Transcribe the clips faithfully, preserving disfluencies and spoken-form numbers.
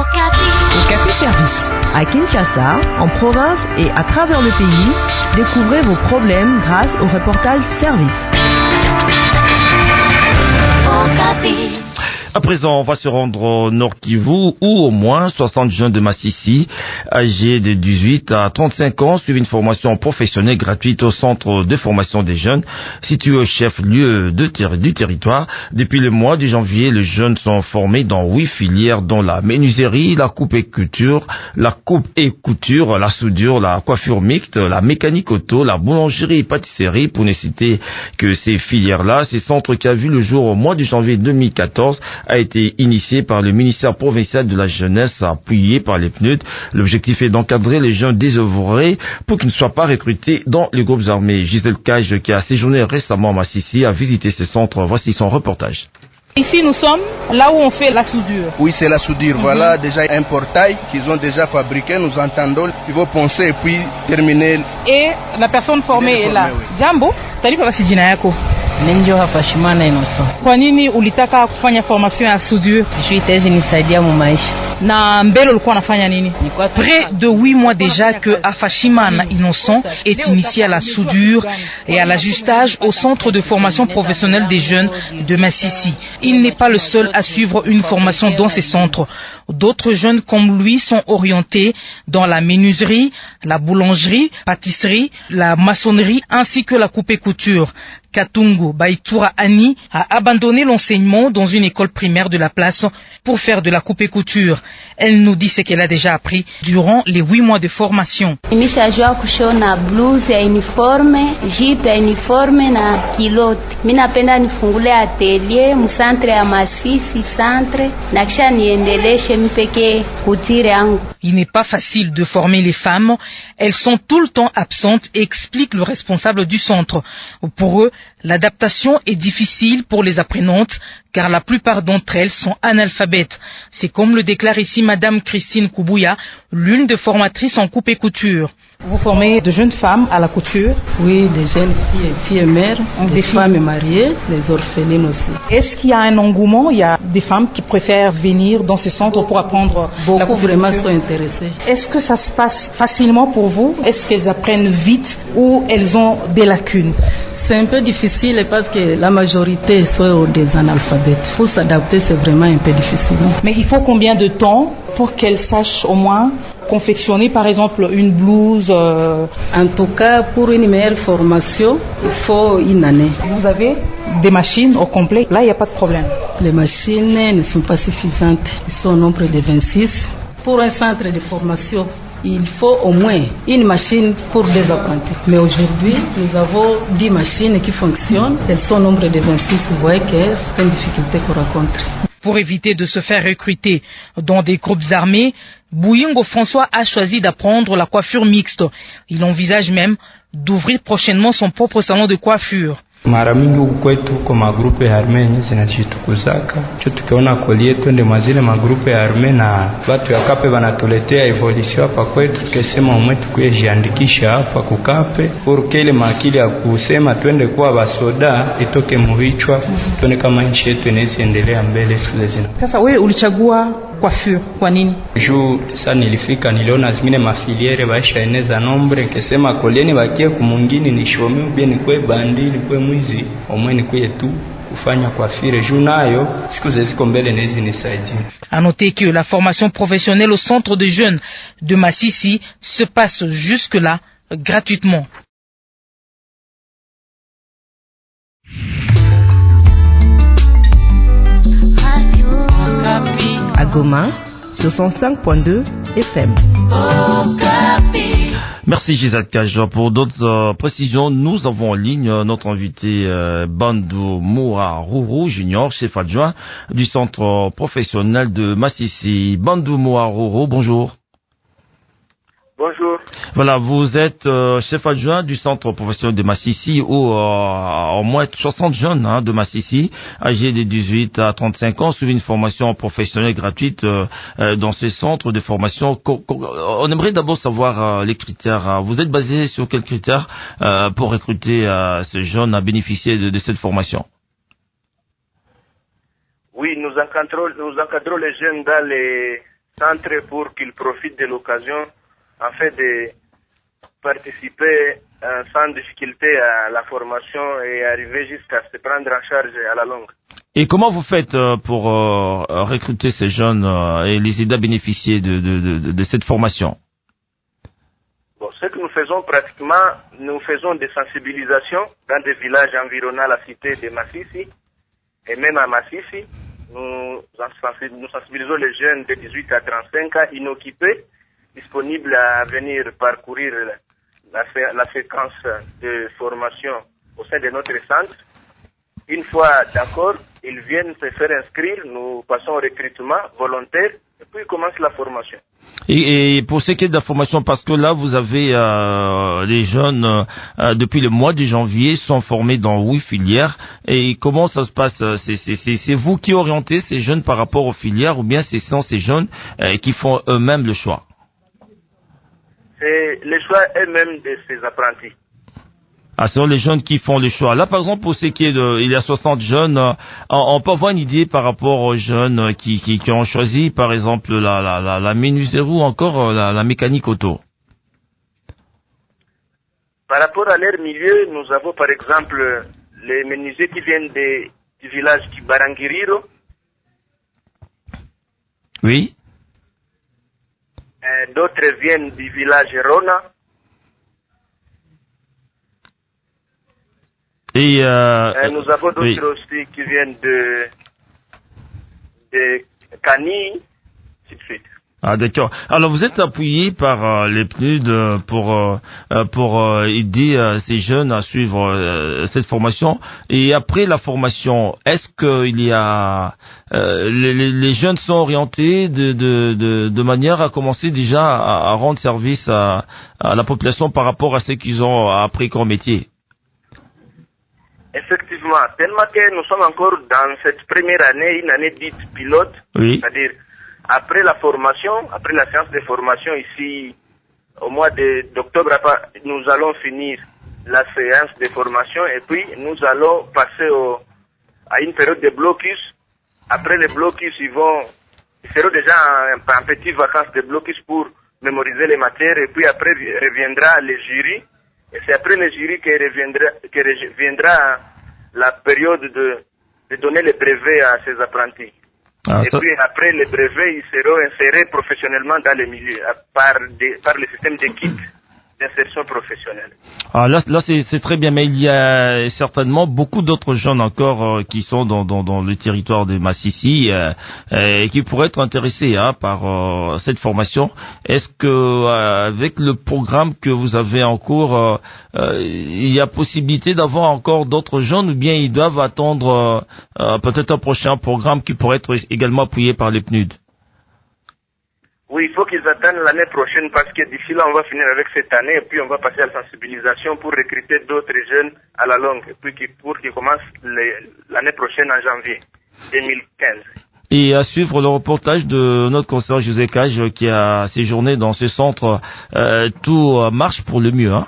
Okapi Service. À Kinshasa, en province et à travers le pays, découvrez vos problèmes grâce au reportage service. Okapi. À présent, on va se rendre au Nord Kivu où au moins soixante jeunes de Massissi, âgés de dix-huit à trente-cinq ans, suivent une formation professionnelle gratuite au centre de formation des jeunes situé au chef-lieu de ter- du territoire. Depuis le mois de janvier, les jeunes sont formés dans huit filières dont la menuiserie, la coupe et couture, la coupe et couture, la soudure, la coiffure mixte, la mécanique auto, la boulangerie et pâtisserie pour ne citer que ces filières-là. Ce centre qui a vu le jour au mois de janvier deux mille quatorze a été initié par le ministère provincial de la jeunesse appuyé par les P N U D. L'objectif est d'encadrer les jeunes désœuvrés pour qu'ils ne soient pas recrutés dans les groupes armés. Gisèle Cage, qui a séjourné récemment à Massissi, a visité ce centre. Voici son reportage. Ici, nous sommes là où on fait la soudure. Oui, c'est la soudure. Mm-hmm. Voilà déjà un portail qu'ils ont déjà fabriqué. Nous entendons. Ils vont poncer et puis terminer. Et la personne formée est, est là. Oui. Jambo, talipa basi jina yako. Ninjo Hafashimana Innocent. Kwa nini ulitaka kufanya formation ya soudure? Je itaweza nisaidia mu maisha. Na mbele ulikuwa unafanya nini? Près de huit mois déjà que Hafashimana Innocent est initié à la soudure et à l'ajustage au centre de formation professionnelle des jeunes de Massissi. Il n'est pas le seul à suivre une formation dans ces centres. D'autres jeunes comme lui sont orientés dans la menuiserie, la boulangerie, pâtisserie, la maçonnerie ainsi que la coupe et couture. Katungu Baïtoura Annie a abandonné l'enseignement dans une école primaire de la place pour faire de la coupe et couture. Elle nous dit ce qu'elle a déjà appris durant les huit mois de formation. Nimeshajua kushona blouse ya uniforme, jipe ya uniforme na kilote. Mimi napenda nifungule atelier mu centre ya Masisi centre na kisha niendeleshe mipeke kutire yangu. Il n'est pas facile de former les femmes. Elles sont tout le temps absentes, explique le responsable du centre. Pour eux, l'adaptation est difficile pour les apprenantes car la plupart d'entre elles sont analphabètes. C'est comme le déclare ici Madame Christine Koubouya, l'une des formatrices en coupe et couture. Vous formez de jeunes femmes à la couture? Oui, des jeunes filles, filles et mères, des, des femmes mariées, des orphelines aussi. Est-ce qu'il y a un engouement? Il y a des femmes qui préfèrent venir dans ce centre pour apprendre Beaucoup la couture? Vraiment sont intéressées. Est-ce que ça se passe facilement pour vous? Est-ce qu'elles apprennent vite ou elles ont des lacunes? C'est un peu difficile parce que la majorité sont des analphabètes. Pour s'adapter, c'est vraiment un peu difficile. Mais il faut combien de temps pour qu'elles sachent au moins confectionner par exemple une blouse? euh... En tout cas, pour une meilleure formation, il faut une année. Vous avez des machines au complet? Là, il n'y a pas de problème. Les machines ne sont pas suffisantes. Ils sont au nombre de vingt-six. Pour un centre de formation, il faut au moins une machine pour des apprentis. Mais aujourd'hui, nous avons dix machines qui fonctionnent. Elles sont au nombre de vingt-six. Vous voyez que c'est une difficulté qu'on rencontre. Pour éviter de se faire recruter dans des groupes armés, Bouyingo François a choisi d'apprendre la coiffure mixte. Il envisage même d'ouvrir prochainement son propre salon de coiffure. Mara mingi huku kwetu kwa magrupe ya arme yenye zinajitukuzaka cho tukiona kolie twende mazile magrupe ya arme na watu ya kape wanatuletea evolution hapa kwetu, tukisema umwe tukuye jiandikisha hapa kukape pour ile makili ya kusema twende kwa basoda itoke muhichwa tuone kama nchi yetu inaweza endelea mbele siku zingine. Sasa wewe ulichagua coiffure kwa nini? Juu sasa nilifika niliona zingine mafiliere baisha eneza nombre kesema kolieni bakie kumungini ni shome ubie ni kwe bandi ni kwe mwizi omwe ni kwe tu kufanya coiffure juu nayo siku zeziko mbele nezi nisaidie. À noter que la formation professionnelle au centre de jeunes de Massissi se passe jusque-là gratuitement. À Goma, soixante-cinq point deux F M. Merci Gisèle Cage. Pour d'autres euh, précisions, nous avons en ligne euh, notre invité euh, Bandou Mourarourou Junior, chef adjoint du centre euh, professionnel de Massissi. Bandou Mourarourou, bonjour. Bonjour. Voilà, vous êtes euh, chef adjoint du centre professionnel de Massissi où euh, au moins soixante jeunes hein, de Massissi, âgés de dix-huit à trente-cinq ans, suivent une formation professionnelle gratuite euh, euh, dans ces centres de formation. On aimerait d'abord savoir euh, les critères. Vous êtes basé sur quels critères euh, pour recruter euh, ces jeunes à bénéficier de, de cette formation? Oui, nous encadrons, nous encadrons les jeunes dans les centre pour qu'ils profitent de l'occasion en fait de participer euh, sans difficulté à la formation et arriver jusqu'à se prendre en charge à la longue. Et comment vous faites euh, pour euh, recruter ces jeunes euh, et les aider à bénéficier de, de, de, de cette formation? Bon, ce que nous faisons pratiquement, nous faisons des sensibilisations dans des villages environnant la cité de Massissi et même à Massissi. Nous, nous sensibilisons les jeunes de dix-huit à trente-cinq ans inoccupés, disponibles à venir parcourir la, la séquence de formation au sein de notre centre. Une fois d'accord, ils viennent se faire inscrire, nous passons au recrutement volontaire et puis commence la formation. Et, et pour ce qui est de la formation, parce que là, vous avez euh, les jeunes, euh, depuis le mois de janvier, sont formés dans huit filières. Et comment ça se passe? C'est, c'est, c'est, c'est vous qui orientez ces jeunes par rapport aux filières ou bien ce sont ces jeunes euh, qui font eux-mêmes le choix? C'est le choix eux-mêmes de ces apprentis. Ah, ce sont les jeunes qui font le choix. Là, par exemple, pour ce qui est de, il y a soixante jeunes, euh, on, on peut avoir une idée par rapport aux jeunes qui, qui, qui ont choisi, par exemple, la, la, la, la menuiserie ou encore la, la mécanique auto. Par rapport à leur milieu, nous avons par exemple les menuisiers qui viennent des, du village du Barangiriro. Oui. Euh, d'autres viennent du village Rona. Et euh, euh, nous avons d'autres oui. aussi qui viennent de, de Cani, ainsi de suite. Ah, d'accord. Alors vous êtes appuyé par euh, les P N U D pour euh, pour euh, aider euh, ces jeunes à suivre euh, cette formation. Et après la formation, est-ce qu'il y a euh, les, les jeunes sont orientés de de de, de manière à commencer déjà à, à rendre service à, à la population par rapport à ce qu'ils ont appris comme métier? Effectivement, tellement que nous sommes encore dans cette première année, une année dite pilote, oui. C'est-à-dire après la formation, après la séance de formation ici, au mois d'octobre, nous allons finir la séance de formation et puis nous allons passer au, à une période de blocus. Après les blocus, ils vont, ils seront déjà en, en petites vacances de blocus pour mémoriser les matières et puis après reviendra le jury. Et c'est après le jury que reviendra, que reviendra la période de, de donner les brevets à ces apprentis. Ah, et ça... puis après les brevets, ils seront insérés professionnellement dans les milieux par, des, par le système d'équipe d'insertion professionnelle. Ah, là, là c'est, c'est très bien, mais il y a certainement beaucoup d'autres jeunes encore euh, qui sont dans, dans, dans le territoire de Massissi euh, et qui pourraient être intéressés hein, par euh, cette formation. Est-ce que euh, avec le programme que vous avez en cours, euh, euh, il y a possibilité d'avoir encore d'autres jeunes ou bien ils doivent attendre euh, euh, peut-être un prochain programme qui pourrait être également appuyé par les P N U D? Oui, il faut qu'ils attendent l'année prochaine parce que d'ici là, on va finir avec cette année et puis on va passer à la sensibilisation pour recruter d'autres jeunes à la longue et puis qui, pour qu'ils commencent les, l'année prochaine en janvier deux mille quinze. Et à suivre le reportage de notre conseiller José Cage qui a séjourné dans ce centre, euh, tout marche pour le mieux, hein?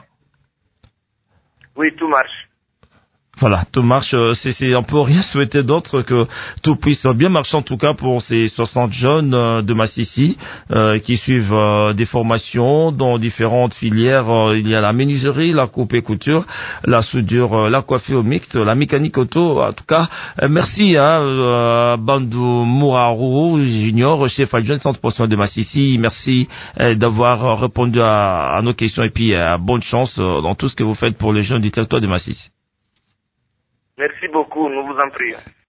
Oui, tout marche. Voilà, tout marche, c'est, c'est, on peut rien souhaiter d'autre que tout puisse bien marcher en tout cas pour ces soixante jeunes euh, de Massissi euh, qui suivent euh, des formations dans différentes filières. Euh, il y a la menuiserie, la coupe et couture, la soudure, euh, la coiffure mixte, la mécanique auto. En tout cas, euh, merci hein, euh, Bandou Mouraru Junior, chef adjoint du centre professionnel de Massissi. Merci euh, d'avoir répondu à, à nos questions et puis euh, bonne chance euh, dans tout ce que vous faites pour les jeunes du territoire de Massissi. Merci beaucoup, nous vous en prions.